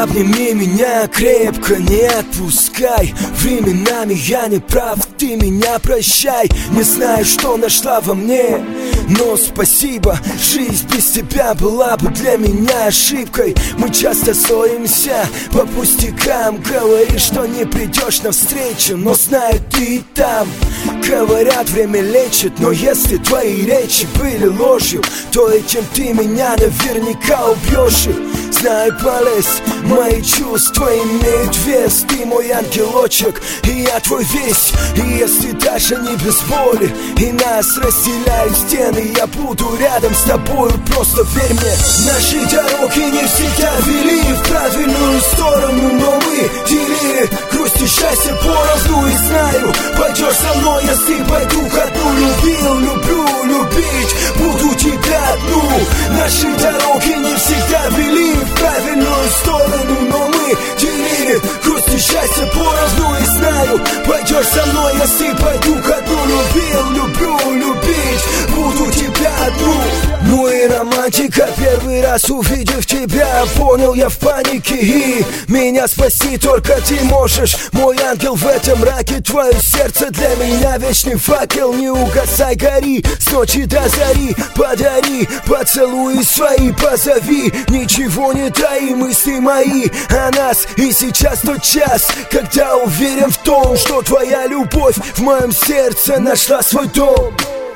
Обними меня крепко, не отпускай. Временами я не прав, ты меня прощай. Не знаю, что нашла во мне, но спасибо. Жизнь без тебя была бы для меня ошибкой. Мы часто ссоримся по пустякам. Говоришь, что не придешь навстречу, но знаю, ты там. Говорят, время лечит, но если твои речи были ложью, то этим ты меня наверняка убьешь. Знаю, полез, мои чувства имеют вес. Ты мой ангелочек, и я твой весь. И если даже не без боли, и нас разделяют стены, я буду рядом с тобой, просто верь мне. Наши дороги не всегда вели в правильную сторону, но мы делили грусть и счастье поровну. И знаю, пойдешь со мной, если пойду ко дну. Любил, люблю, любить, буду тебя одну. Наши дороги не всегда вели в правильную сторону, но мы делили грусть и счастье поровну. И знаю, пойдешь со мной, если пойду ко дну. Любил, люблю, любить, буду тебя одну. Ну и романтика, первый раз увидев тебя, понял я в панике, и меня спасти только ты можешь. Мой ангел в этом мраке, твое сердце для меня вечный факел. Не угасай, гори с ночи до зари, подари поцелуи свои, позови. Ничего не таи, мысли мои о нас. И сейчас тот час, когда уверен в том, что твоя любовь в моем сердце нашла свой дом.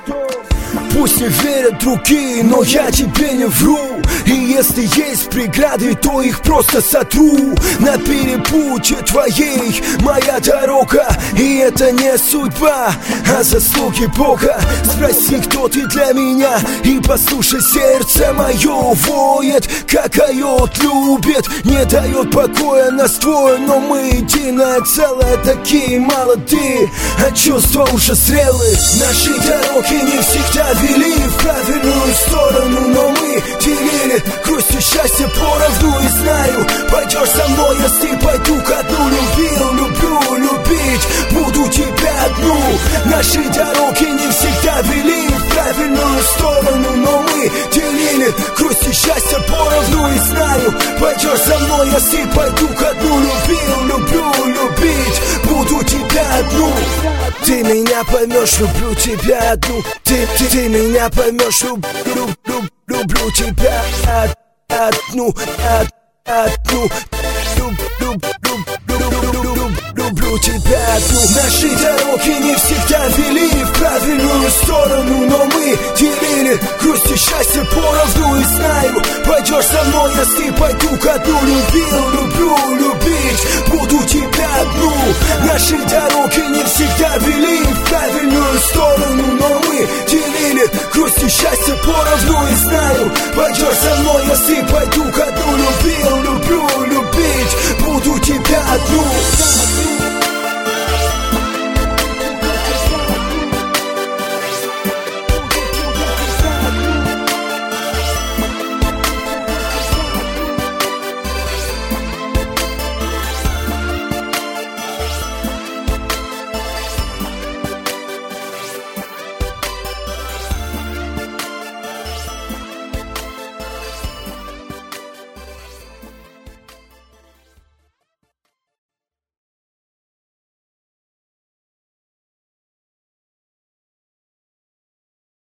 Пусть не верят другие, но я тебе не вру. И если есть преграды, то их просто сотру. На перепутье твоей моя дорога, и это не судьба, а заслуги Бога. Спроси, кто ты для меня, и послушай, сердце мое воет, как койот любит, не дает покоя нас двое, но мы единое целое, такие молодые, а чувства уже зрелые. Наши дороги не всегда вели в правильную сторону, но мы делили грусть и счастье поровну. И знаю, пойдешь со мной, если пойду ко дну. Любил, люблю, любить, буду тебя одну. Наши дороги не всегда вели в правильную сторону, но мы делили грусть и счастье поровну. И знаю, пойдешь со мной, если пойду ко дну. Любил, люблю, любить, буду тебя одну. Ты меня поймешь, люблю тебя одну. Ты меня поймешь, люблю тебя одну, одну. Люблю тебя одну. Наши дороги не всегда вели в правильную сторону, но мы делили грусть и счастье поровну. И знаю, пойдешь со мной, если пойду ко дну. Любил, люблю, любить, буду тебя одну. Наши дороги не всегда вели в правильную сторону, но мы делили грусть и счастье поровну. И знаю, пойдешь со мной, если пойду ко дну. Любил, любить.